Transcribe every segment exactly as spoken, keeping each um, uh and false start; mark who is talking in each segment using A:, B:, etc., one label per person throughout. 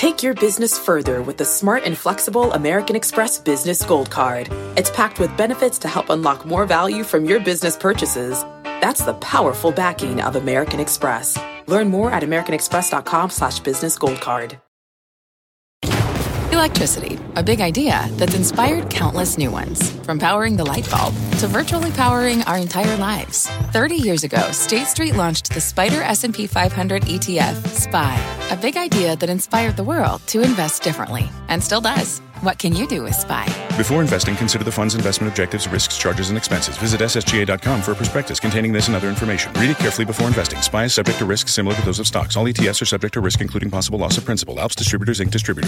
A: Take your business further with the smart and flexible American Express Business Gold Card. It's packed with benefits to help unlock more value from your business purchases. That's the powerful backing of American Express. Learn more at americanexpress.com slash business gold card.
B: Electricity, a big idea that's inspired countless new ones. From powering the light bulb to virtually powering our entire lives. thirty years ago, State Street launched the Spider S and P five hundred E T F, S P Y, a big idea that inspired the world to invest differently, and still does. What can you do with S P Y?
C: Before investing, consider the fund's investment objectives, risks, charges, and expenses. Visit S S G A dot com for a prospectus containing this and other information. Read it carefully before investing. S P Y is subject to risks similar to those of stocks. All E T Fs are subject to risk, including possible loss of principal. Alps Distributors, Incorporated. Distributor.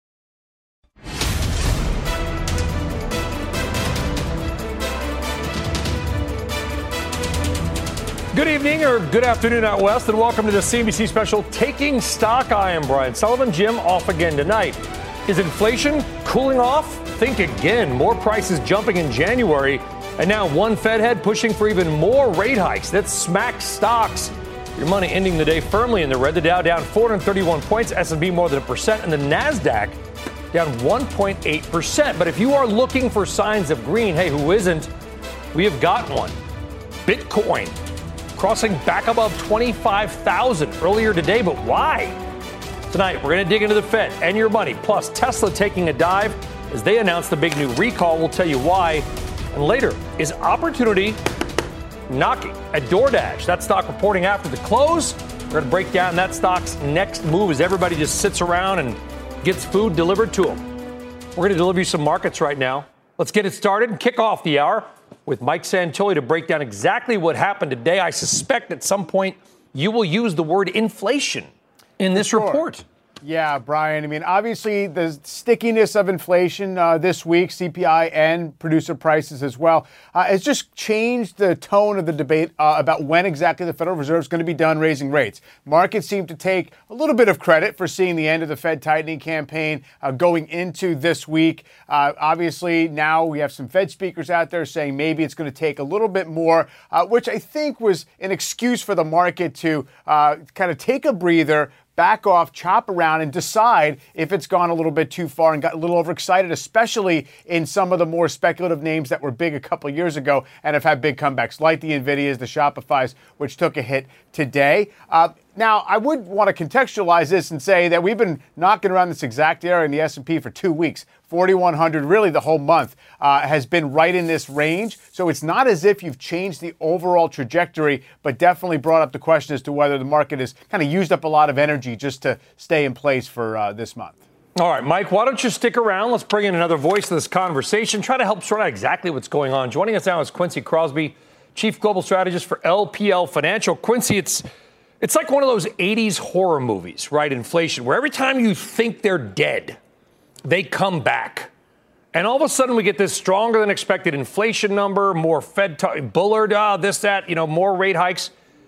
D: Good evening or good afternoon out west, and welcome to the C N B C special Taking Stock. I am Brian Sullivan. Jim off again tonight. Is inflation cooling off? Think again. More prices jumping in January, and now one Fed head pushing for even more rate hikes. That smacks stocks. Your money ending the day firmly in the red. The Dow down four hundred thirty-one points, S and P more than a percent, and the NASDAQ down one point eight percent. But if you are looking for signs of green, hey, who isn't? We have got one. Bitcoin crossing back above twenty-five thousand earlier today, but why? Tonight, we're going to dig into the Fed and your money, plus Tesla taking a dive as they announce the big new recall. We'll tell you why. And later, is opportunity knocking at DoorDash? That stock reporting after the close. We're going to break down that stock's next move as everybody just sits around and gets food delivered to them. We're going to deliver you some markets right now. Let's get it started and kick off the hour with Mike Santoli to break down exactly what happened today. I suspect at some point you will use the word inflation in this
E: sure.
D: report.
E: Yeah, Brian. I mean, obviously, the stickiness of inflation uh, this week, C P I and producer prices as well, uh, has just changed the tone of the debate uh, about when exactly the Federal Reserve is going to be done raising rates. Markets seem to take a little bit of credit for seeing the end of the Fed tightening campaign uh, going into this week. Uh, obviously, now we have some Fed speakers out there saying maybe it's going to take a little bit more, uh, which I think was an excuse for the market to uh, kind of take a breather, back off, chop around, and decide if it's gone a little bit too far and got a little overexcited, especially in some of the more speculative names that were big a couple of years ago and have had big comebacks, like the NVIDIAs, the Shopifys, which took a hit today. Uh, Now, I would want to contextualize this and say that we've been knocking around this exact area in the S and P for two weeks. forty-one hundred, really the whole month, uh, has been right in this range. So it's not as if you've changed the overall trajectory, but definitely brought up the question as to whether the market has kind of used up a lot of energy just to stay in place for uh, this month.
D: All right, Mike, why don't you stick around? Let's bring in another voice to this conversation, try to help sort out exactly what's going on. Joining us now is Quincy Crosby, Chief Global Strategist for L P L Financial. Quincy, it's It's like one of those eighties horror movies, right? Inflation, where every time you think they're dead, they come back. And all of a sudden we get this stronger than expected inflation number, more Fed t- Bullard, uh, this, that, you know, more rate hikes.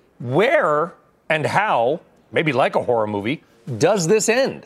D: Where and how, maybe like a horror movie, does this end?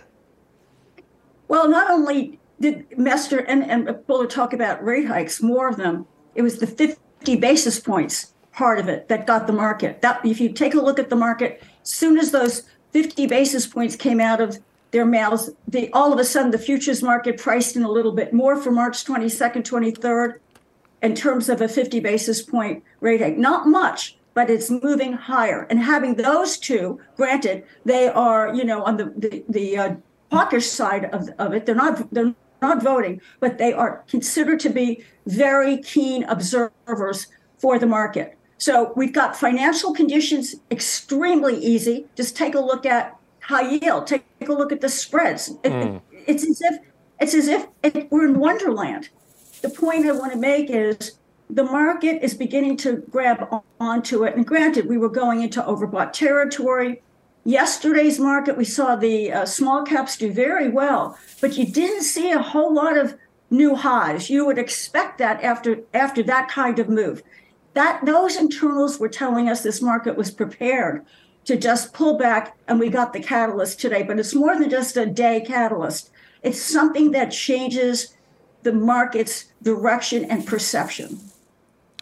F: Well, not only did Mester and, and Bullard talk about rate hikes, more of them, it was the fifty basis points part of it that got the market. That if you take a look at the market, as soon as those fifty basis points came out of their mouths, the, all of a sudden the futures market priced in a little bit more for March twenty-second, twenty-third in terms of a fifty basis point rate hike. Not much, but it's moving higher. And having those two, granted, they are, you know, on the the, the uh, hawkish side of, of it. They're not they're not voting, but they are considered to be very keen observers for the market. So we've got financial conditions extremely easy. Just take a look at high yield. Take, take a look at the spreads. It, mm. it, it's as if it's as if it, we're in Wonderland. The point I want to make is the market is beginning to grab on, onto it. And granted, we were going into overbought territory. Yesterday's market, we saw the uh, small caps do very well, but you didn't see a whole lot of new highs. You would expect that after after that kind of move. That those internals were telling us this market was prepared to just pull back, and we got the catalyst today. But it's more than just a day catalyst. It's something that changes the market's direction and perception.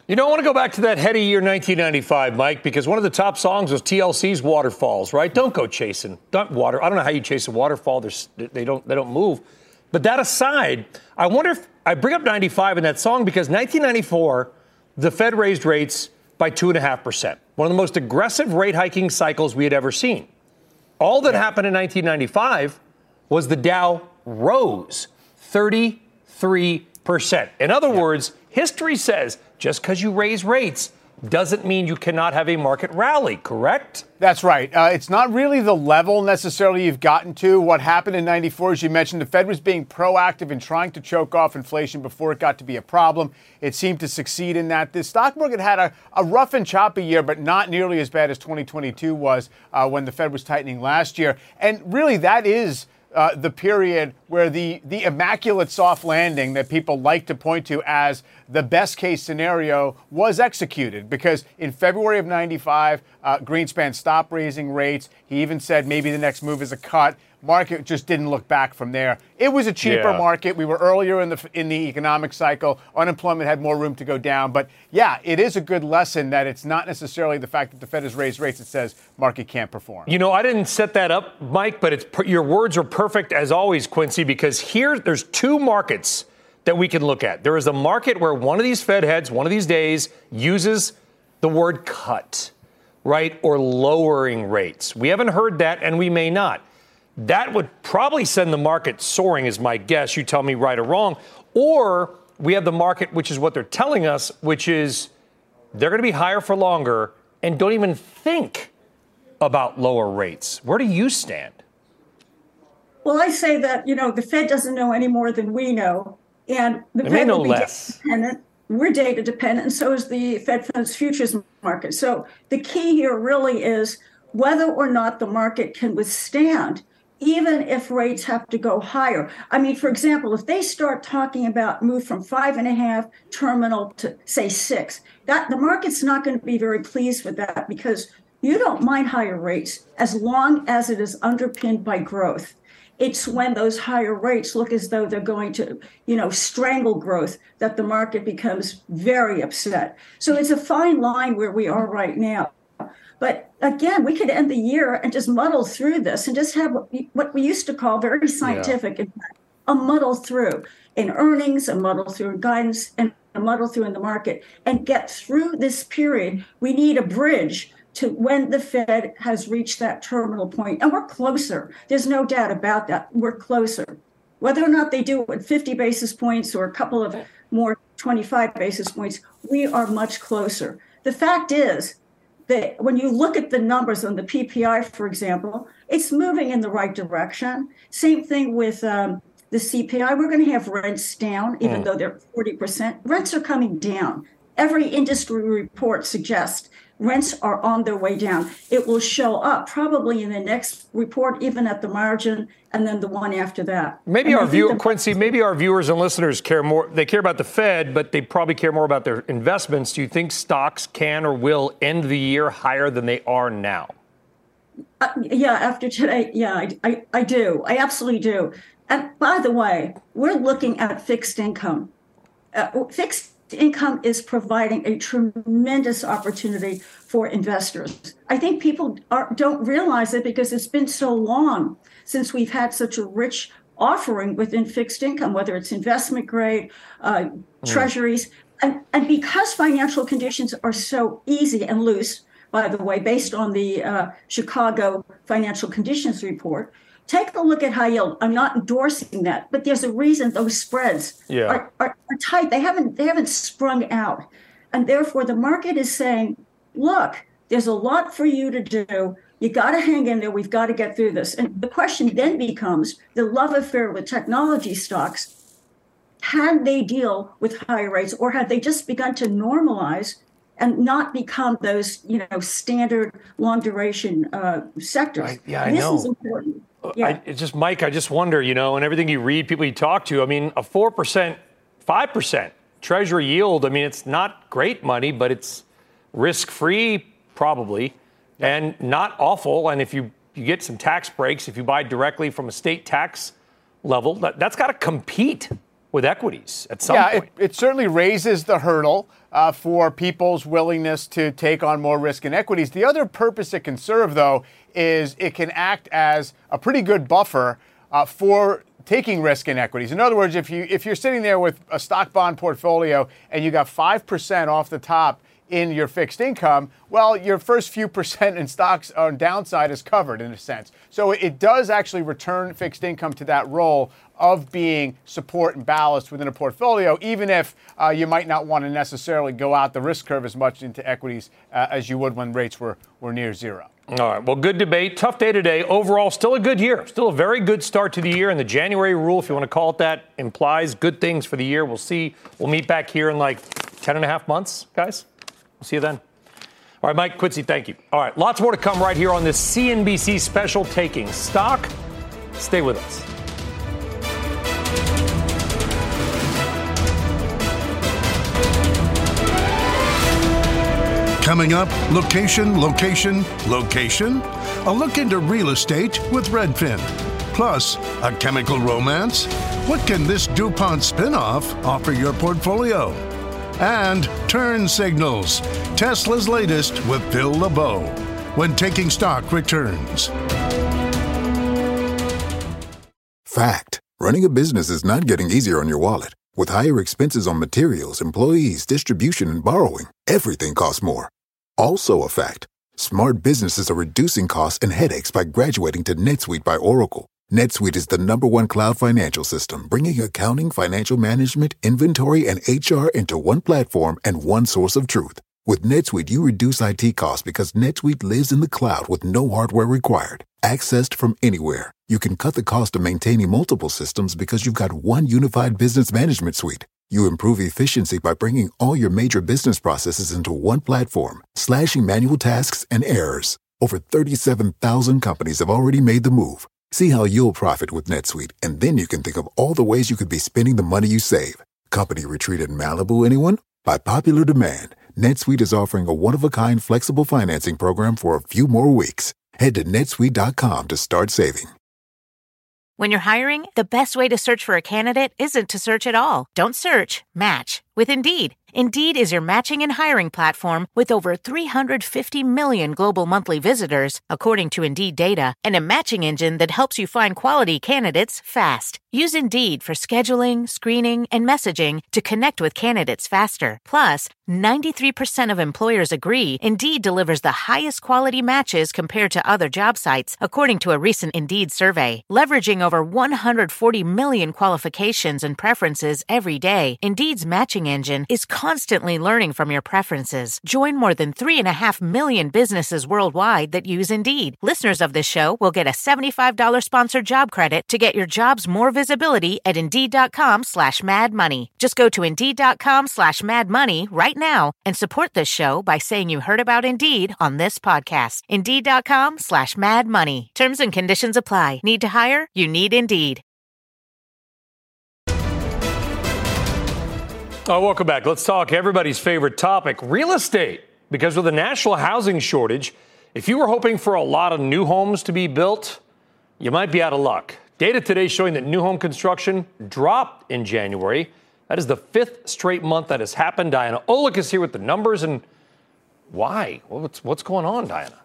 D: You know, I want to go back to that heady year nineteen ninety-five, Mike, because one of the top songs was T L C's Waterfalls, right? Don't go chasing. Don't water. I don't know how you chase a waterfall. There's, they don't they don't move. But that aside, I wonder if I bring up ninety-five in that song because nineteen ninety-four, the Fed raised rates by two point five percent. One of the most aggressive rate hiking cycles we had ever seen. All that happened in nineteen ninety-five was the Dow rose thirty-three percent. In other yeah. words, history says just because you raise rates doesn't mean you cannot have a market rally, correct?
E: That's right. Uh, it's not really the level necessarily you've gotten to. What happened in ninety-four, as you mentioned, the Fed was being proactive in trying to choke off inflation before it got to be a problem. It seemed to succeed in that. The stock market had a, a rough and choppy year, but not nearly as bad as twenty twenty-two was uh, when the Fed was tightening last year. And really, that is Uh, the period where the, the immaculate soft landing that people like to point to as the best case scenario was executed, because in February of ninety-five, uh, Greenspan stopped raising rates. He even said maybe the next move is a cut. Market just didn't look back from there. It was a cheaper
D: yeah.
E: market. We were earlier in the in the economic cycle. Unemployment had more room to go down. But yeah, it is a good lesson that it's not necessarily the fact that the Fed has raised rates that says market can't perform.
D: You know, I didn't set that up, Mike, but it's your words are perfect as always, Quincy, because here there's two markets that we can look at. There is a market where one of these Fed heads, one of these days, uses the word cut, right, or lowering rates. We haven't heard that, and we may not. That would probably send the market soaring, is my guess. You tell me right or wrong. Or we have the market, which is what they're telling us, which is they're going to be higher for longer and don't even think about lower rates. Where do you stand?
F: Well, I say that, you know, the Fed doesn't know any more than we know. And the
D: they
F: Fed
D: may know
F: will be
D: less.
F: data dependent. We're data dependent, and so is the Fed funds futures market. So the key here really is whether or not the market can withstand even if rates have to go higher. I mean, for example, if they start talking about move from five and a half terminal to, say, six, that the market's not going to be very pleased with that, because you don't mind higher rates as long as it is underpinned by growth. It's when those higher rates look as though they're going to, you know, strangle growth that the market becomes very upset. So it's a fine line where we are right now. But again, we could end the year and just muddle through this and just have what we used to call very scientific, yeah. a muddle through in earnings, a muddle through in guidance, and a muddle through in the market, and get through this period. We need a bridge to when the Fed has reached that terminal point. And we're closer. There's no doubt about that. We're closer. Whether or not they do it with fifty basis points or a couple of more twenty-five basis points, we are much closer. The fact is, that when you look at the numbers on the P P I, for example, it's moving in the right direction. Same thing with um, the C P I. We're going to have rents down, even mm. though they're forty percent. Rents are coming down. Every industry report suggests rents are on their way down. It will show up probably in the next report, even at the margin, and then the one after that.
D: Maybe
F: and
D: our view,
F: the-
D: Quincy, maybe our viewers and listeners care more. They care about the Fed, but they probably care more about their investments. Do you think stocks can or will end the year higher than they are now?
F: Uh, yeah, after today, yeah, I, I, I do. I absolutely do. And by the way, we're looking at fixed income. Uh, fixed income is providing a tremendous opportunity for investors. I think people are, don't realize it because it's been so long since we've had such a rich offering within fixed income, whether it's investment grade, uh, mm. treasuries. And, and because financial conditions are so easy and loose, by the way, based on the uh, Chicago Financial Conditions Report, take a look at high yield. I'm not endorsing that, but there's a reason those spreads
D: yeah.
F: are, are, are tight. They haven't they haven't sprung out. And therefore, the market is saying, look, there's a lot for you to do. You got to hang in there. We've got to get through this. And the question then becomes the love affair with technology stocks. Can they deal with higher rates, or have they just begun to normalize and not become those, you know, standard long duration uh, sectors?
D: I, yeah, I
F: this
D: know.
F: is important. Yeah.
D: I, it's just, Mike, I just wonder, you know, and everything you read, people you talk to, I mean, a four percent, five percent Treasury yield, I mean, it's not great money, but it's risk-free, probably, and not awful. And if you, you get some tax breaks, if you buy directly from a state tax level, that, that's got to compete with equities at some
E: yeah,
D: point.
E: Yeah, it, it certainly raises the hurdle uh, for people's willingness to take on more risk in equities. The other purpose it can serve, though, is it can act as a pretty good buffer uh, for taking risk in equities. In other words, if you if you're sitting there with a stock bond portfolio and you got five percent off the top in your fixed income, well, your first few percent in stocks on downside is covered in a sense. So it does actually return fixed income to that role of being support and ballast within a portfolio, even if uh, you might not want to necessarily go out the risk curve as much into equities uh, as you would when rates were, were near zero.
D: All right. Well, good debate. Tough day today. Overall, still a good year. Still a very good start to the year. And the January rule, if you want to call it that, implies good things for the year. We'll see. We'll meet back here in like ten and a half months, guys. We'll see you then. All right, Mike Quincy, thank you. All right, lots more to come right here on this C N B C special Taking Stock. Stay with us.
G: Coming up, location, location, location. A look into real estate with Redfin. Plus, a chemical romance. What can this DuPont spinoff offer your portfolio? And turn signals. Tesla's latest with Phil LeBeau. When Taking Stock returns.
H: Fact. Running a business is not getting easier on your wallet. With higher expenses on materials, employees, distribution, and borrowing, everything costs more. Also a fact. Smart businesses are reducing costs and headaches by graduating to NetSuite by Oracle. NetSuite is the number one cloud financial system, bringing accounting, financial management, inventory, and H R into one platform and one source of truth. With NetSuite, you reduce I T costs because NetSuite lives in the cloud with no hardware required. Accessed from anywhere. You can cut the cost of maintaining multiple systems because you've got one unified business management suite. You improve efficiency by bringing all your major business processes into one platform, slashing manual tasks and errors. Over thirty-seven thousand companies have already made the move. See how you'll profit with NetSuite, and then you can think of all the ways you could be spending the money you save. Company retreat in Malibu, anyone? By popular demand, NetSuite is offering a one-of-a-kind flexible financing program for a few more weeks. Head to netsuite dot com to start saving.
I: When you're hiring, the best way to search for a candidate isn't to search at all. Don't search, match with Indeed. Indeed is your matching and hiring platform with over three hundred fifty million global monthly visitors, according to Indeed data, and a matching engine that helps you find quality candidates fast. Use Indeed for scheduling, screening, and messaging to connect with candidates faster. Plus, ninety-three percent of employers agree Indeed delivers the highest quality matches compared to other job sites, according to a recent Indeed survey. Leveraging over one hundred forty million qualifications and preferences every day, Indeed's matching engine is constantly learning from your preferences. Join more than three and a half million businesses worldwide that use Indeed. Listeners of this show will get a seventy-five dollars sponsored job credit to get your jobs more visibility at Indeed.com slash Mad Money. Just go to Indeed.com slash Mad Money right now and support this show by saying you heard about Indeed on this podcast. Indeed.com slash Mad Money. Terms and conditions apply. Need to hire? You need Indeed.
D: Oh, welcome back. Let's talk everybody's favorite topic, real estate. Because with a national housing shortage, if you were hoping for a lot of new homes to be built, you might be out of luck. Data today showing that new home construction dropped in January. That is the fifth straight month that has happened. Diana Olick is here with the numbers and why? What's, what's going on, Diana?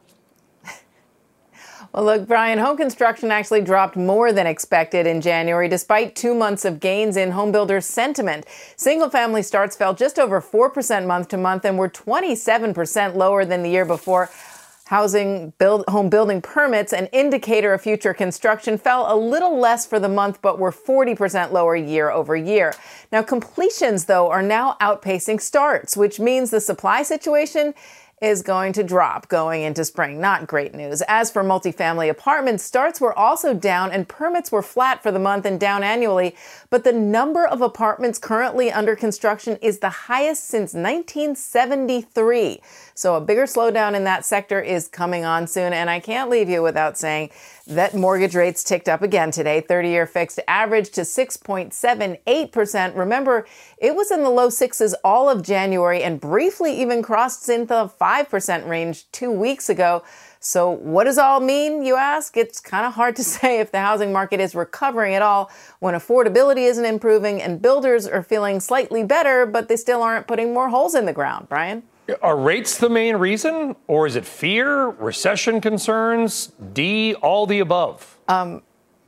J: Well, look, Brian, home construction actually dropped more than expected in January, despite two months of gains in home builders' sentiment. Single-family starts fell just over four percent month to month and were twenty-seven percent lower than the year before. Housing build, home building permits, an indicator of future construction, fell a little less for the month, but were forty percent lower year over year. Now, completions, though, are now outpacing starts, which means the supply situation is going to drop going into spring. Not great news. As for multifamily apartments, starts were also down and permits were flat for the month and down annually. But the number of apartments currently under construction is the highest since nineteen seventy-three. So a bigger slowdown in that sector is coming on soon. And I can't leave you without saying that mortgage rates ticked up again today. thirty-year fixed average to six point seven eight percent. Remember, it was in the low sixes all of January and briefly even crossed into the five percent range two weeks ago. So what does all mean, you ask? It's kind of hard to say if the housing market is recovering at all when affordability isn't improving and builders are feeling slightly better, but they still aren't putting more holes in the ground. Brian?
D: Are rates the main reason, or is it fear, recession concerns, D, all the above?
J: Um,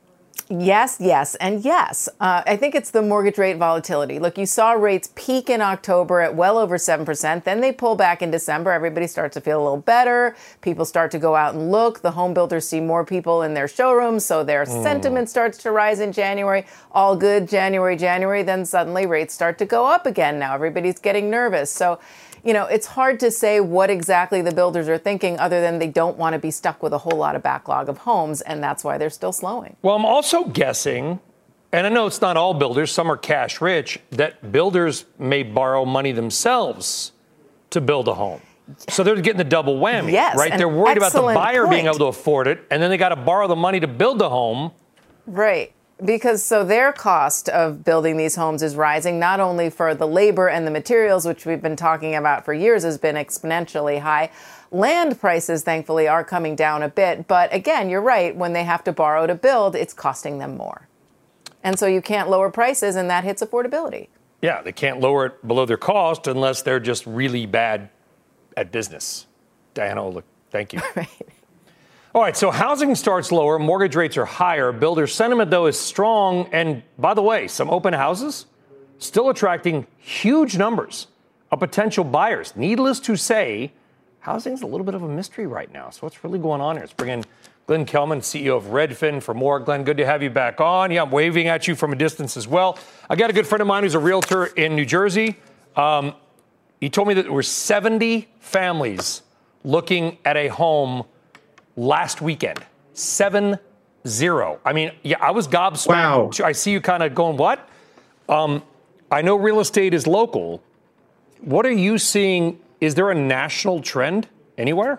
J: yes, yes, and yes. Uh, I think it's the mortgage rate volatility. Look, you saw rates peak in October at well over seven percent. Then they pull back in December. Everybody starts to feel a little better. People start to go out and look. The home builders see more people in their showrooms, so their mm. sentiment starts to rise in January. All good, January, January. Then suddenly rates start to go up again. Now everybody's getting nervous. So, you know, it's hard to say what exactly the builders are thinking other than they don't want to be stuck with a whole lot of backlog of homes, and that's why they're still slowing.
D: Well, I'm also guessing, and I know it's not all builders, some are cash rich, that builders may borrow money themselves to build a home. So they're getting the double whammy,
J: yes,
D: right? They're worried about the buyer
J: point.
D: being able to afford it, and then they got to borrow the money to build the home.
J: Right. Because so their cost of building these homes is rising, not only for the labor and the materials, which we've been talking about for years has been exponentially high. Land prices, thankfully, are coming down a bit. But again, you're right. When they have to borrow to build, it's costing them more. And so you can't lower prices, and that hits affordability.
D: Yeah, they can't lower it below their cost unless they're just really bad at business. Diana, look, thank you.
J: Right.
D: All right, so housing starts lower, mortgage rates are higher, builder sentiment, though, is strong. And by the way, some open houses still attracting huge numbers of potential buyers. Needless to say, housing's a little bit of a mystery right now. So what's really going on here? Let's bring in Glenn Kelman, C E O of Redfin, for more. Glenn, good to have you back on. Yeah, I'm waving at you from a distance as well. I got a good friend of mine who's a realtor in New Jersey. Um, he told me that there were seventy families looking at a home last weekend. Seven zero. I mean, yeah, I was gobsmacked.
K: Wow.
D: I see you kind of going, what? Um, I know real estate is local. What are you seeing? Is there a national trend anywhere?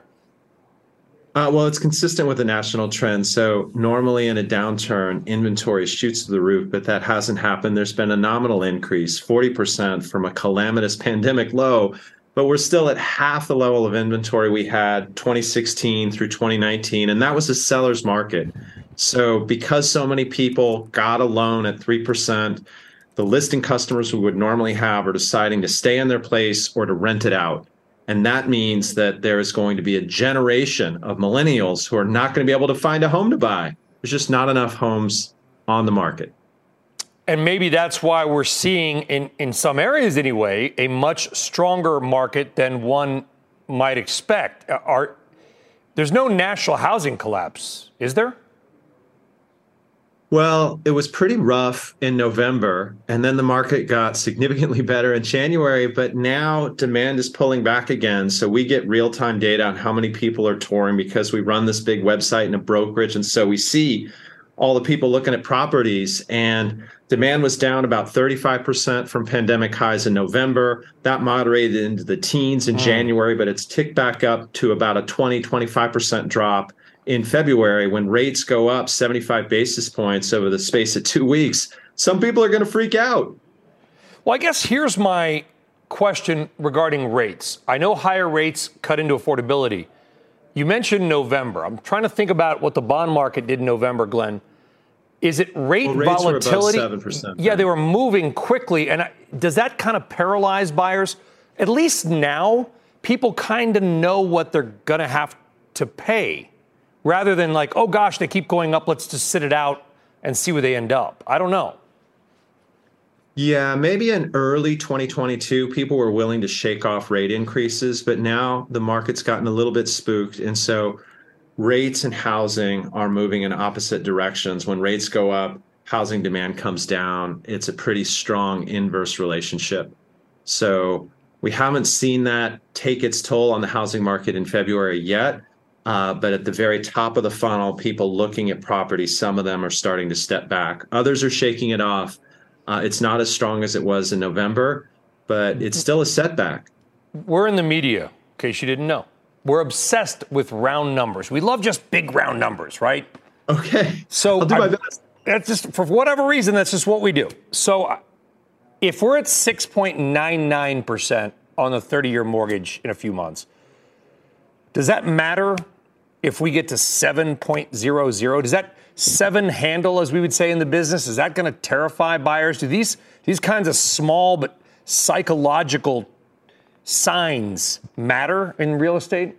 K: Uh, well, it's consistent with the national trend. So normally in a downturn, inventory shoots to the roof, but that hasn't happened. There's been a nominal increase, forty percent from a calamitous pandemic low. But we're still at half the level of inventory we had twenty sixteen through twenty nineteen, and that was a seller's market. So because so many people got a loan at three percent, the listing customers who would normally have are deciding to stay in their place or to rent it out. And that means that there is going to be a generation of millennials who are not going to be able to find a home to buy. There's just not enough homes on the market.
D: And maybe that's why we're seeing, in, in some areas anyway, a much stronger market than one might expect. Are, there's no national housing collapse, is there?
K: Well, it was pretty rough in November, and then the market got significantly better in January, but now demand is pulling back again. So we get real-time data on how many people are touring because we run this big website and a brokerage, and so we see all the people looking at properties, and demand was down about thirty-five percent from pandemic highs in November. That moderated into the teens in mm. January, but it's ticked back up to about a twenty, twenty-five percent drop in February. When rates go up seventy-five basis points over the space of two weeks, some people are going to freak out.
D: Well, I guess here's my question regarding rates. I know higher rates cut into affordability. You mentioned November. I'm trying to think about what the bond market did in November, Glenn. Is it rate
K: well, rates
D: volatility?
K: Were above seven percent.
D: Yeah, they were moving quickly. And I, does that kind of paralyze buyers? At least now, people kind of know what they're going to have to pay rather than like, oh, gosh, they keep going up. Let's just sit it out and see where they end up. I don't know.
K: Yeah, maybe in early twenty twenty-two, people were willing to shake off rate increases, but now the market's gotten a little bit spooked. And so rates and housing are moving in opposite directions. When rates go up, housing demand comes down. It's a pretty strong inverse relationship. So we haven't seen that take its toll on the housing market in February yet. Uh, but at the very top of the funnel, people looking at properties, some of them are starting to step back. Others are shaking it off. Uh, it's not as strong as it was in November, but it's still a setback.
D: We're in the media, in case you didn't know. We're obsessed with round numbers. We love just big round numbers, right?
K: Okay.
D: So
K: I'll do my best.
D: That's just, for whatever reason, that's just what we do. So if we're at six point nine nine percent on the thirty-year mortgage in a few months, does that matter if we get to seven point zero zero? Does that seven handle, as we would say in the business, is that going to terrify buyers? Do these these kinds of small but psychological signs matter in real estate?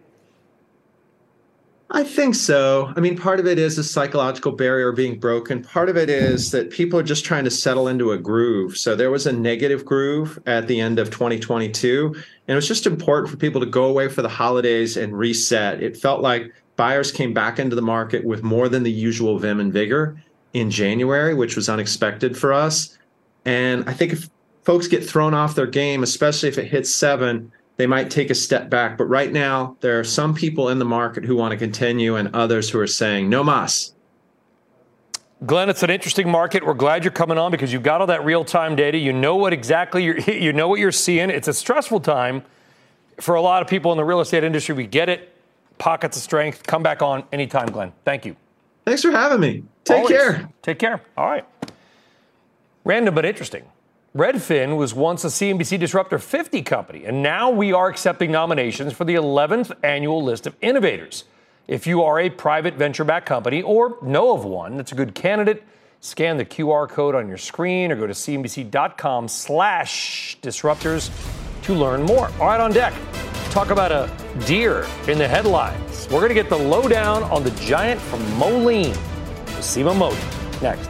K: I think so. I mean, part of it is a psychological barrier being broken. Part of it is that people are just trying to settle into a groove. So there was a negative groove at the end of twenty twenty-two, and it was just important for people to go away for the holidays and reset. It felt like buyers came back into the market with more than the usual vim and vigor in January, which was unexpected for us. And I think if folks get thrown off their game, especially if it hits seven, they might take a step back. But right now, there are some people in the market who want to continue and others who are saying, no mas.
D: Glenn, it's an interesting market. We're glad you're coming on because you've got all that real-time data. You know what exactly you're, you know what you're seeing. It's a stressful time for a lot of people in the real estate industry. We get it. Pockets of strength. Come back on anytime, Glenn. Thank you.
K: Thanks for having me. Take
D: Always.
K: care.
D: Take care. All right. Random but interesting. Redfin was once a C N B C Disruptor fifty company, and now we are accepting nominations for the eleventh annual list of innovators. If you are a private venture-backed company or know of one that's a good candidate, scan the Q R code on your screen or go to cnbc.com slash disruptors to learn more. All right, on deck, talk about a deer in the headlines. We're going to get the lowdown on the giant from Moline. Seema Modi, next.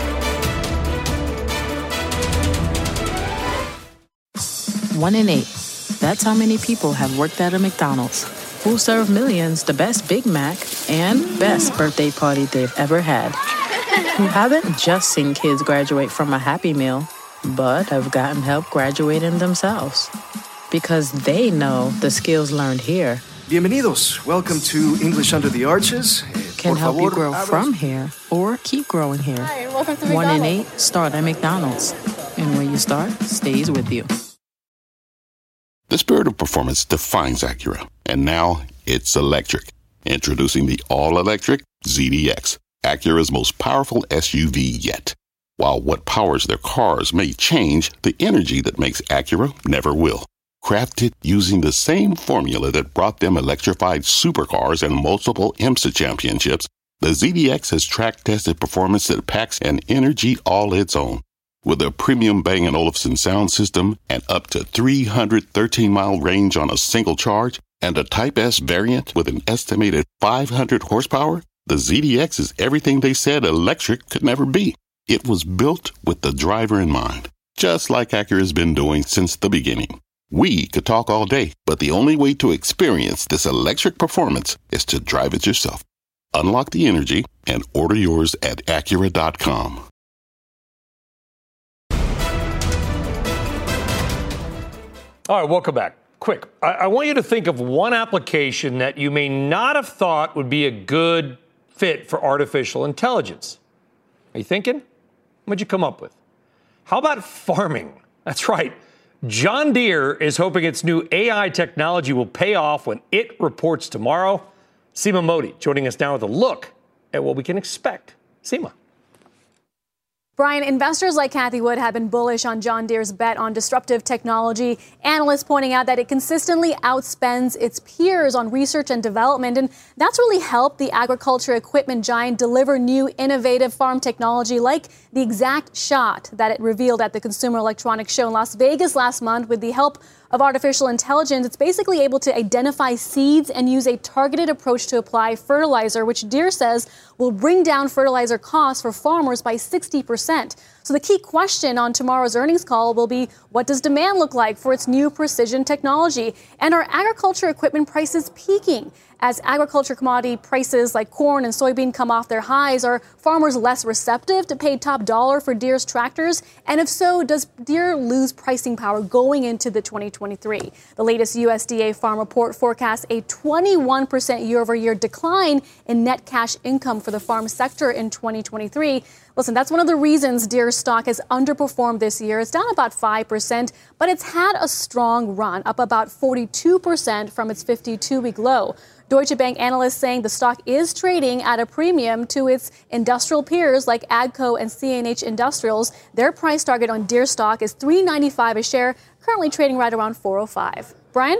L: One in eight. That's how many people have worked at a McDonald's. Who serve millions the best Big Mac and best birthday party they've ever had. Who haven't just seen kids graduate from a Happy Meal, but have gotten help graduating themselves. Because they know the skills learned here
M: Bienvenidos. Welcome to English Under the Arches.
L: Can
M: Por
L: help you
M: favor,
L: grow
M: abra-
L: from here or keep growing here.
N: Hi, welcome to
L: One in
N: McDonald's.
L: eight start at McDonald's. And when you start, stays with you.
O: The spirit of performance defines Acura, and now it's electric. Introducing the all-electric Z D X, Acura's most powerful S U V yet. While what powers their cars may change, the energy that makes Acura never will. Crafted using the same formula that brought them electrified supercars and multiple IMSA championships, the Z D X has track-tested performance that packs an energy all its own. With a premium Bang and Olufsen sound system and up to three hundred thirteen mile range on a single charge, and a Type S variant with an estimated five hundred horsepower, the Z D X is everything they said electric could never be. It was built with the driver in mind, just like Acura's been doing since the beginning. We could talk all day, but the only way to experience this electric performance is to drive it yourself. Unlock the energy and order yours at Acura dot com.
D: All right, welcome back. Quick, I, I want you to think of one application that you may not have thought would be a good fit for artificial intelligence. Are you thinking? What'd you come up with? How about farming? That's right. John Deere is hoping its new A I technology will pay off when it reports tomorrow. Seema Modi joining us now with a look at what we can expect. Seema.
N: Brian, investors like Cathie Wood have been bullish on John Deere's bet on disruptive technology. Analysts pointing out that it consistently outspends its peers on research and development, and that's really helped the agriculture equipment giant deliver new innovative farm technology like the Exact Shot that it revealed at the Consumer Electronics Show in Las Vegas last month. With the help of artificial intelligence, it's basically able to identify seeds and use a targeted approach to apply fertilizer, which Deere says will bring down fertilizer costs for farmers by sixty percent. So the key question on tomorrow's earnings call will be, what does demand look like for its new precision technology? And are agriculture equipment prices peaking? As agriculture commodity prices like corn and soybean come off their highs, are farmers less receptive to pay top dollar for Deere's tractors? And if so, does Deere lose pricing power going into the twenty twenty-three? The latest U S D A farm report forecasts a twenty-one percent year-over-year decline in net cash income for the farm sector in twenty twenty-three. Listen, that's one of the reasons Deere's stock has underperformed this year. It's down about five percent, but it's had a strong run, up about forty-two percent from its fifty-two week low. Deutsche Bank analysts saying the stock is trading at a premium to its industrial peers like AGCO and C N H Industrials. Their price target on Deere stock is three ninety-five a share, currently trading right around four oh five. Brian?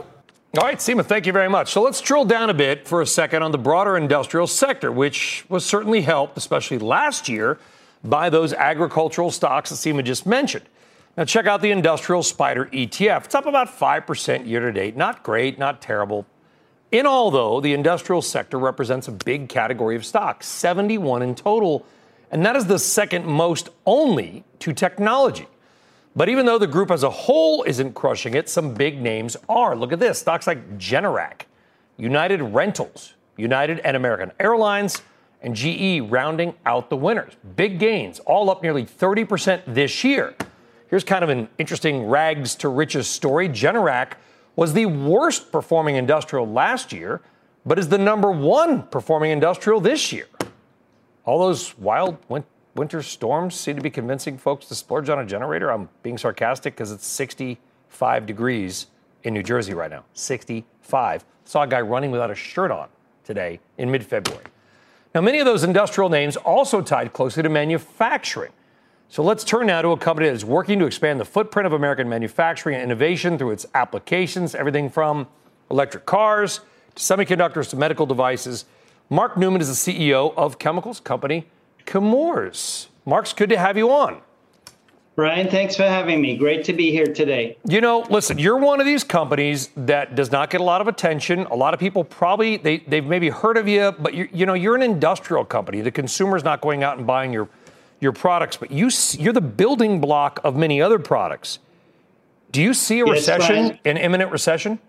D: All right, Seema, thank you very much. So let's drill down a bit for a second on the broader industrial sector, which was certainly helped, especially last year, by those agricultural stocks that Seema just mentioned. Now, check out the Industrial SPDR E T F. It's up about five percent year to date. Not great, not terrible. In all, though, the industrial sector represents a big category of stocks, seventy-one in total, and that is the second most only to technology. But even though the group as a whole isn't crushing it, some big names are. Look at this. Stocks like Generac, United Rentals, United and American Airlines, and G E rounding out the winners. Big gains, all up nearly thirty percent this year. Here's kind of an interesting rags to riches story. Generac was the worst performing industrial last year, but is the number one performing industrial this year. All those wild win- winter storms seem to be convincing folks to splurge on a generator. I'm being sarcastic because it's sixty-five degrees in New Jersey right now. sixty-five. Saw a guy running without a shirt on today in mid-February. Now, many of those industrial names also tied closely to manufacturing. So let's turn now to a company that is working to expand the footprint of American manufacturing and innovation through its applications, everything from electric cars to semiconductors to medical devices. Mark Newman is the C E O of chemicals company Chemours. Mark's good to have you on.
P: Brian, thanks for having me. Great to be here today.
D: You know, listen, you're one of these companies that does not get a lot of attention. A lot of people probably, they, they've maybe heard of you, but you, you know, you're an industrial company. The consumer's not going out and buying your your products, but you, you're the building block of many other products. Do you see a
P: yes,
D: recession,
P: Brian.
D: an imminent recession?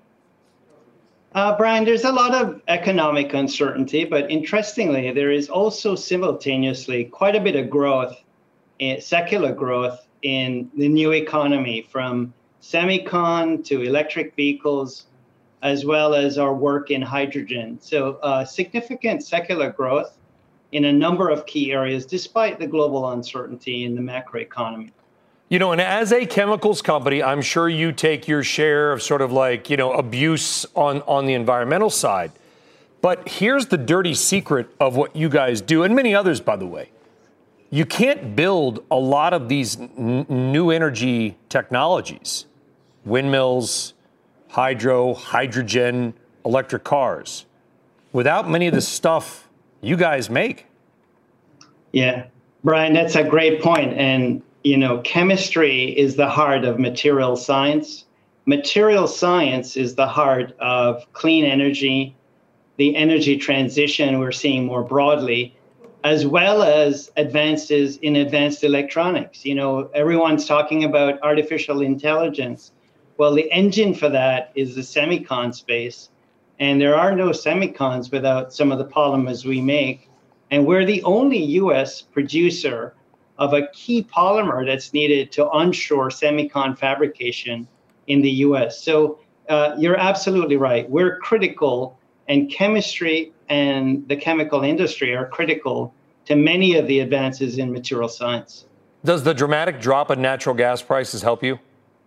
P: Uh, Brian, there's a lot of economic uncertainty, but interestingly, there is also simultaneously quite a bit of growth, uh, secular growth in the new economy, from semicon to electric vehicles, as well as our work in hydrogen. So uh, significant secular growth in a number of key areas, despite the global uncertainty in the macroeconomy.
D: You know, and as a chemicals company, I'm sure you take your share of sort of like, you know, abuse on, on the environmental side. But here's the dirty secret of what you guys do, and many others, by the way. You can't build a lot of these n- new energy technologies, windmills, hydro, hydrogen, electric cars, without many of the stuff you guys make.
P: Yeah, Brian, that's a great point. And, you know, chemistry is the heart of material science. Material science is the heart of clean energy, the energy transition we're seeing more broadly, as well as advances in advanced electronics. You know, everyone's talking about artificial intelligence. Well, the engine for that is the semicon space. And there are no semicons without some of the polymers we make. And we're the only U S producer of a key polymer that's needed to onshore semicon fabrication in the U S. So uh, you're absolutely right. We're critical, and chemistry and the chemical industry are critical to many of the advances in material science.
D: Does the dramatic drop in natural gas prices help you?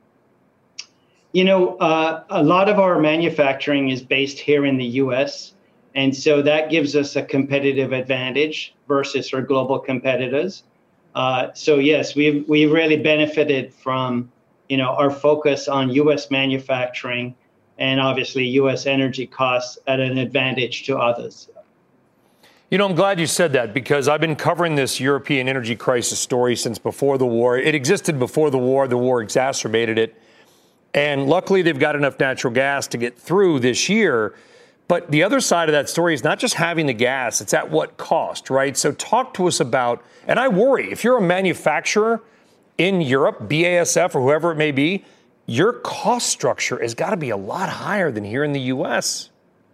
P: You know, uh, a lot of our manufacturing is based here in the U S, and so that gives us a competitive advantage versus our global competitors. Uh, so yes, we've we've really benefited from, you know, our focus on U S manufacturing and obviously U S energy costs at an advantage to others.
D: You know, I'm glad you said that, because I've been covering this European energy crisis story since before the war. It existed before the war. The war exacerbated it. And luckily, they've got enough natural gas to get through this year. But the other side of that story is not just having the gas, it's at what cost, right? So talk to us about, and I worry, if you're a manufacturer in Europe, B A S F or whoever it may be, your cost structure has got to be a lot higher than here in the U S.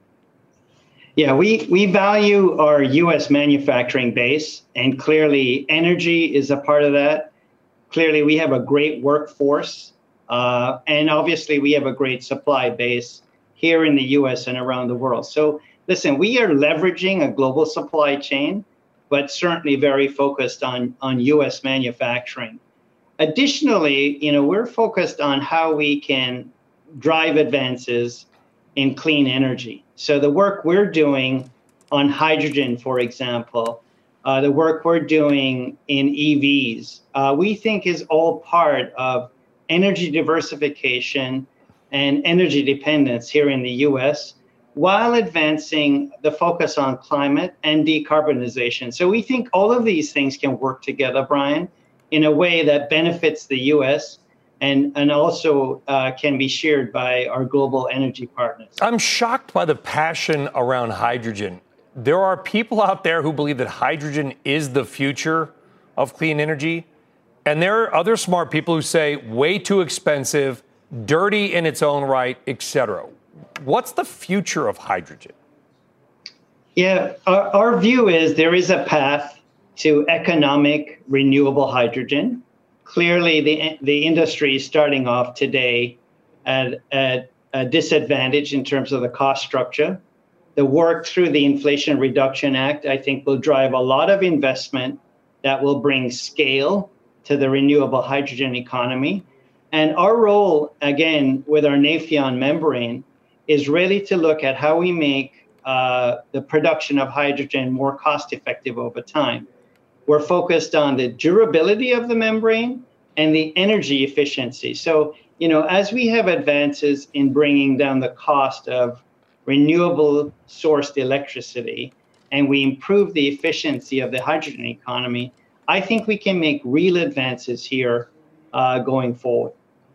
P: Yeah, we, we value our U S manufacturing base, and clearly energy is a part of that. Clearly, we have a great workforce. Uh, and obviously, we have a great supply base here in the U S and around the world. So listen, we are leveraging a global supply chain, but certainly very focused on, on U S manufacturing. Additionally, you know, we're focused on how we can drive advances in clean energy. So the work we're doing on hydrogen, for example, uh, the work we're doing in E Vs, uh, we think is all part of energy diversification and energy dependence here in the U S, while advancing the focus on climate and decarbonization. So we think all of these things can work together, Brian, in a way that benefits the U S and, and also uh, can be shared by our global energy partners.
D: I'm shocked by the passion around hydrogen. There are people out there who believe that hydrogen is the future of clean energy. And there are other smart people who say way too expensive, dirty in its own right, et cetera. What's the future of hydrogen?
P: Yeah, our, our view is there is a path to economic renewable hydrogen. Clearly, the, the industry is starting off today at, at a disadvantage in terms of the cost structure. The work through the Inflation Reduction Act, I think, will drive a lot of investment that will bring scale to the renewable hydrogen economy. And our role, again, with our Nafion membrane, is really to look at how we make uh, the production of hydrogen more cost-effective over time. We're focused on the durability of the membrane and the energy efficiency. So, you know, as we have advances in bringing down the cost of renewable sourced electricity and we improve the efficiency of the hydrogen economy, I think we can make real advances here uh, going forward.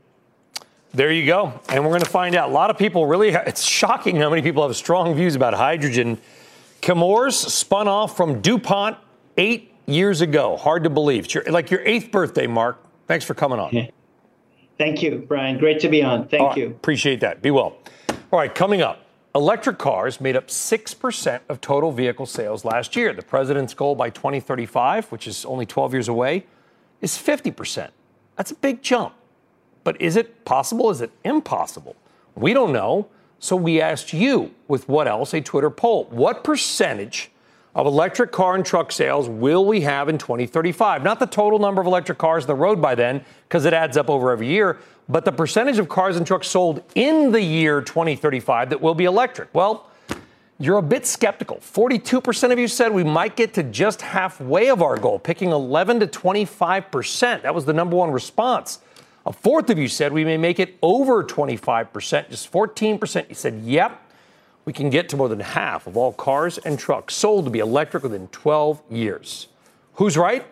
D: There you go. And we're going to find out. A lot of people really, it's shocking how many people have strong views about hydrogen. Chemours spun off from DuPont eight years ago. Hard to believe. It's your, like your eighth birthday, Mark. Thanks for coming on.
P: Yeah. Thank you, Brian. Great to be on. Thank
D: right,
P: you.
D: Appreciate that. Be well. All right, coming up. Electric cars made up six percent of total vehicle sales last year. The president's goal by twenty thirty-five, which is only twelve years away, is fifty percent. That's a big jump. But is it possible? Is it impossible? We don't know. So we asked you, with what else? A Twitter poll. What percentage of electric car and truck sales will we have in twenty thirty-five? Not the total number of electric cars on the road by then, because it adds up over every year, but the percentage of cars and trucks sold in the year twenty thirty-five that will be electric. Well, you're a bit skeptical. forty-two percent of you said we might get to just halfway of our goal, picking eleven to twenty-five percent. That was the number one response. A fourth of you said we may make it over twenty-five percent. Just fourteen percent you said, yep, we can get to more than half of all cars and trucks sold to be electric within twelve years. Who's right?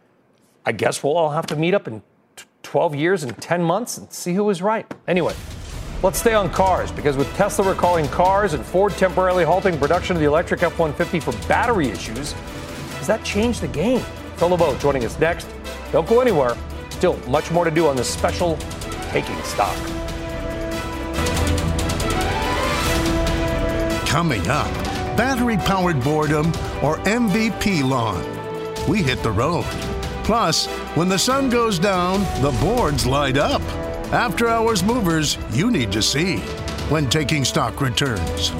D: I guess we'll all have to meet up in twelve years and ten months and see who was right. Anyway, let's stay on cars, because with Tesla recalling cars and Ford temporarily halting production of the electric F one fifty for battery issues, does that change the game? Phil LeBeau joining us next. Don't go anywhere. Still much more to do on this special Taking Stock.
G: Coming up, battery-powered boredom or M V P lawn. We hit the road. Plus, when the sun goes down, the boards light up. After Hours movers you need to see when Taking Stock returns.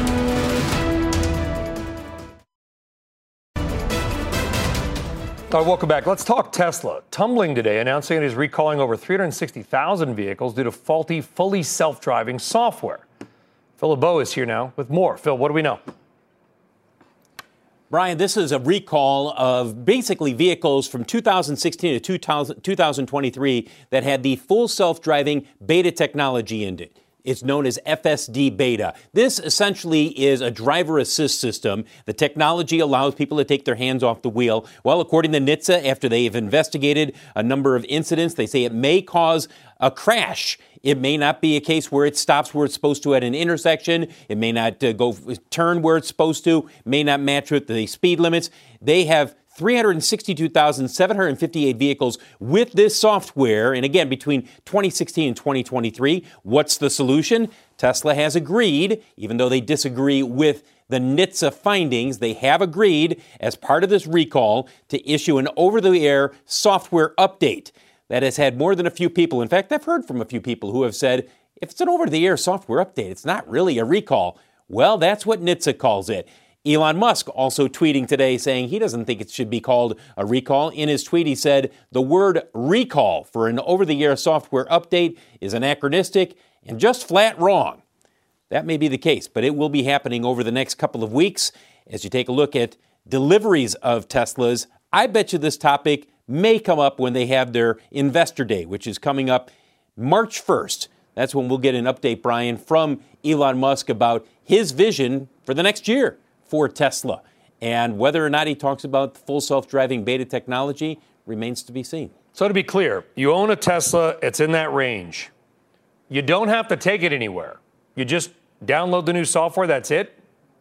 D: All right, welcome back. Let's talk Tesla. Tumbling today, announcing it is recalling over three hundred sixty thousand vehicles due to faulty, fully self-driving software. Phil LeBeau is here now with more. Phil, what do we know?
Q: Brian, this is a recall of basically vehicles from two thousand sixteen to two thousand twenty-three that had the full self-driving beta technology in it. It's known as F S D beta. This essentially is a driver assist system. The technology allows people to take their hands off the wheel. Well, according to N H T S A, after they have investigated a number of incidents, they say it may cause a crash. It may not be a case where it stops where it's supposed to at an intersection. It may not uh, go turn where it's supposed to, may not match with the speed limits. They have three hundred sixty-two thousand seven hundred fifty-eight vehicles with this software. And again, between twenty sixteen and twenty twenty-three, what's the solution? Tesla has agreed, even though they disagree with the N H T S A findings, they have agreed as part of this recall to issue an over-the-air software update that has had more than a few people. In fact, I've heard from a few people who have said, if it's an over-the-air software update, it's not really a recall. Well, that's what N H T S A calls it. Elon Musk also tweeting today saying he doesn't think it should be called a recall. In his tweet, he said, the word recall for an over-the-air software update is anachronistic and just flat wrong. That may be the case, but it will be happening over the next couple of weeks. As you take a look at deliveries of Teslas, I bet you this topic may come up when they have their Investor Day, which is coming up March first. That's when we'll get an update, Brian, from Elon Musk about his vision for the next year for Tesla. And whether or not he talks about full self-driving beta technology remains to be seen.
D: So to be clear, you own a Tesla, it's in that range. You don't have to take it anywhere. You just download the new software, that's it?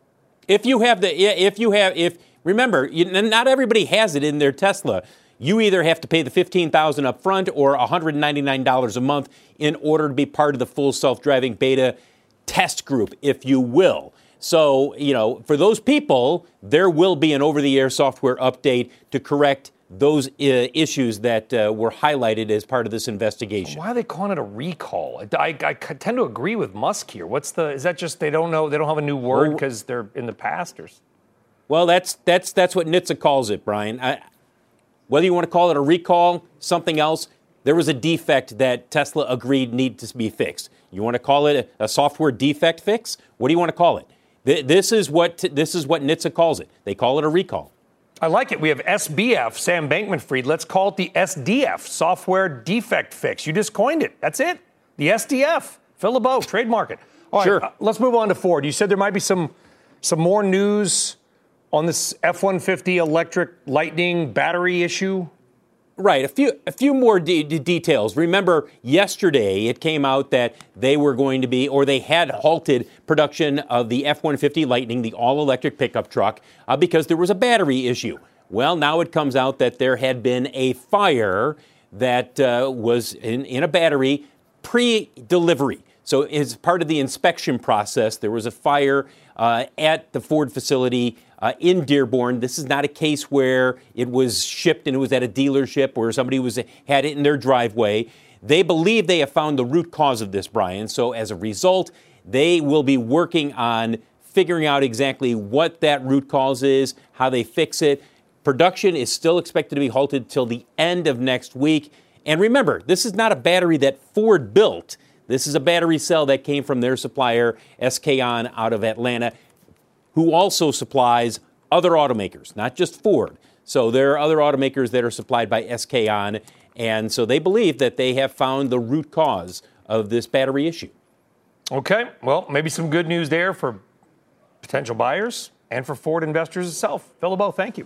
Q: If you have the, if you have, if, remember, you, not everybody has it in their Tesla. You either have to pay the fifteen thousand dollars up front or one hundred ninety-nine dollars a month in order to be part of the full self-driving beta test group, if you will. So, you know, for those people, there will be an over-the-air software update to correct those uh, issues that uh, were highlighted as part of this investigation.
D: Why are they calling it a recall? I, I, I tend to agree with Musk here. What's the? Is that just they don't know? They don't have a new word because well, they're in the past? Or...
Q: Well, that's that's that's what N H T S A calls it, Brian. I, whether you want to call it a recall, something else, there was a defect that Tesla agreed needed to be fixed. You want to call it a, a software defect fix? What do you want to call it? Th- this is what this is what N H T S A calls it. They call it a recall.
D: I like it. We have S B F, Sam Bankman-Fried. Let's call it the S D F, Software Defect Fix. You just coined it. That's it. The S D F. Phil LeBeau, trademark it. All right, sure. uh, let's move on to Ford. You said there might be some some more news on this F one fifty electric Lightning battery issue.
Q: Right. A few a few more de- de- details. Remember, yesterday it came out that they were going to be, or they had halted production of the F one fifty Lightning, the all-electric pickup truck, uh, because there was a battery issue. Well, now it comes out that there had been a fire that uh, was in, in a battery pre-delivery. So as part of the inspection process, there was a fire uh, at the Ford facility Uh, in Dearborn. This is not a case where it was shipped and it was at a dealership or somebody was had it in their driveway. They believe they have found the root cause of this, Brian. So as a result, they will be working on figuring out exactly what that root cause is, how they fix it. Production is still expected to be halted till the end of next week. And remember, this is not a battery that Ford built. This is a battery cell that came from their supplier, S K On, out of Atlanta, who also supplies other automakers, not just Ford. So there are other automakers that are supplied by S K On, and so they believe that they have found the root cause of this battery issue.
D: Okay, well, maybe some good news there for potential buyers and for Ford investors itself. Phil LeBeau, thank you.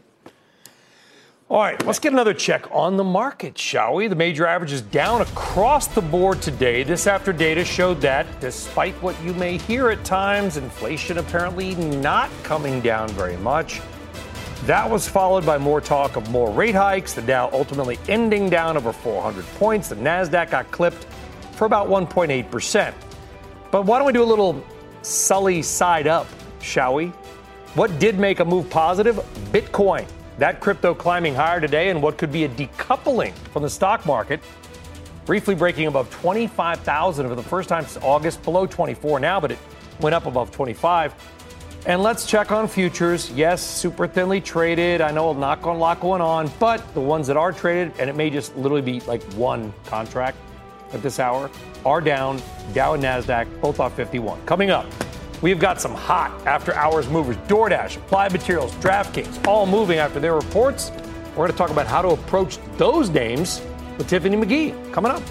D: All right, let's get another check on the market, shall we? The major average is down across the board today. This after data showed that, despite what you may hear at times, inflation apparently not coming down very much. That was followed by more talk of more rate hikes, the Dow ultimately ending down over four hundred points. The NASDAQ got clipped for about one point eight percent. But why don't we do a little Sully side up, shall we? What did make a move positive? Bitcoin. That crypto climbing higher today in what could be a decoupling from the stock market, briefly breaking above twenty-five thousand for the first time since August, below twenty-four now, but it went up above twenty-five. And let's check on futures. Yes, super thinly traded. I know not a lot going on, but the ones that are traded, and it may just literally be like one contract at this hour, are down. Dow and NASDAQ, both off fifty-one. Coming up, we've got some hot after-hours movers. DoorDash, Applied Materials, DraftKings, all moving after their reports. We're going to talk about how to approach those names with Tiffany McGee. Coming up.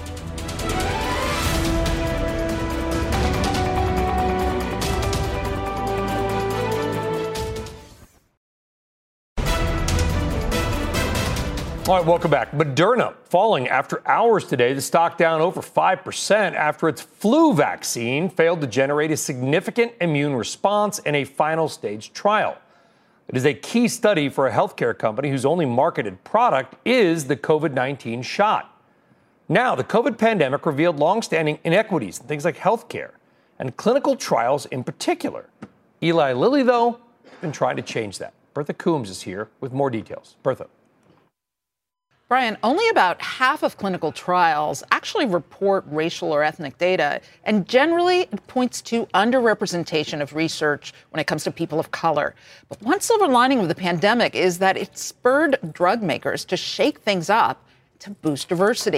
D: All right, welcome back. Moderna falling after hours today. The stock down over five percent after its flu vaccine failed to generate a significant immune response in a final stage trial. It is a key study for a healthcare company whose only marketed product is the covid nineteen shot. Now, the COVID pandemic revealed longstanding inequities in things like healthcare and clinical trials in particular. Eli Lilly, though, has been trying to change that. Bertha Coombs is here with more details. Bertha.
R: Brian, only about half of clinical trials actually report racial or ethnic data, and generally it points to underrepresentation of research when it comes to people of color. But one silver lining of the pandemic is that it spurred drug makers to shake things up to boost diversity.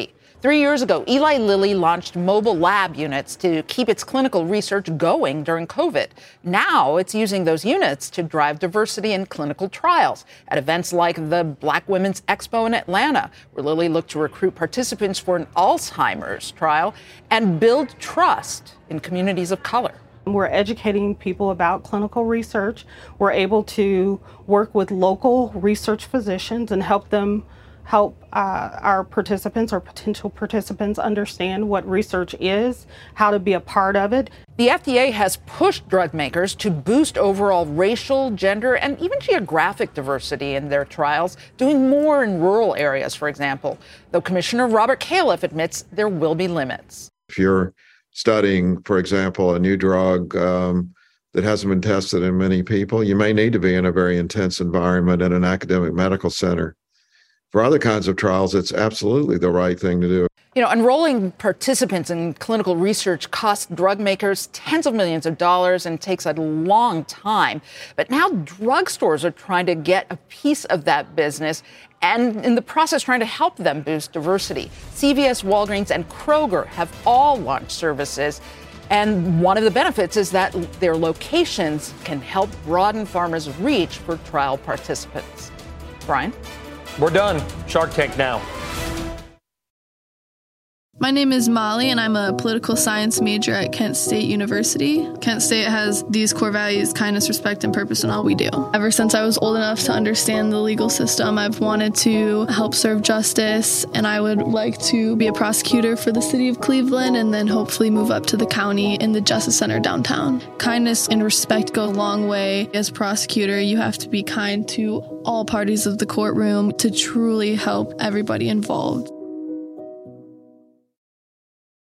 R: Three years ago, Eli Lilly launched mobile lab units to keep its clinical research going during COVID. Now it's using those units to drive diversity in clinical trials at events like the Black Women's Expo in Atlanta, where Lilly looked to recruit participants for an Alzheimer's trial and build trust in communities of color.
S: We're educating people about clinical research. We're able to work with local research physicians and help them help uh, our participants or potential participants understand what research is, how to be a part of it.
R: The F D A has pushed drug makers to boost overall racial, gender, and even geographic diversity in their trials, doing more in rural areas, for example, though Commissioner Robert Califf admits there will be limits.
T: If you're studying, for example, a new drug um, that hasn't been tested in many people, you may need to be in a very intense environment at an academic medical center. For other kinds of trials, it's absolutely the right thing to do.
R: You know, enrolling participants in clinical research costs drug makers tens of millions of dollars and takes a long time. But now drugstores are trying to get a piece of that business and in the process trying to help them boost diversity. C V S, Walgreens, and Kroger have all launched services. And one of the benefits is that their locations can help broaden farmers' reach for trial participants. Brian?
D: We're done. Shark Tank now.
U: My name is Molly, and I'm a political science major at Kent State University. Kent State has these core values: kindness, respect, and purpose in all we do. Ever since I was old enough to understand the legal system, I've wanted to help serve justice, and I would like to be a prosecutor for the city of Cleveland and then hopefully move up to the county in the Justice Center downtown. Kindness and respect go a long way. As prosecutor, you have to be kind to all parties of the courtroom to truly help everybody involved.